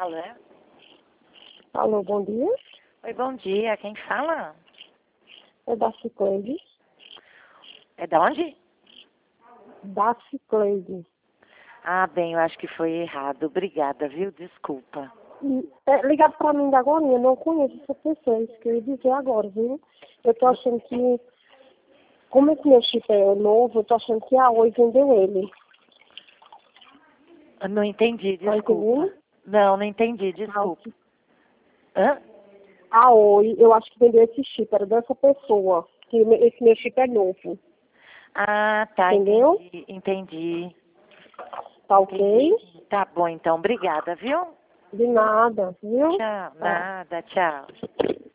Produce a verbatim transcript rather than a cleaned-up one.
Alô? Alô, bom dia. Oi, bom dia. Quem fala? É da Cicleide. É da onde? Da Cicleide. Ah, bem, eu acho que foi errado. Obrigada, viu? Desculpa. E, É, ligado pra mim da agora, eu não conheço essa pessoa, isso que eu ia dizer agora, viu? Eu tô achando que, como esse meu chip é novo, eu tô achando que a Oi vendeu ele. Eu não entendi, Tá desculpa. entendendo? Não, não entendi, desculpa. A, Hã? a Oi, eu acho que vendeu esse chip, era dessa pessoa, que me- esse meu chip é novo. Ah, tá, Entendeu? entendi, entendi. Tá ok? Entendi. Tá bom, então. Obrigada, viu? De nada, viu? Tchau. Tá. Nada, tchau.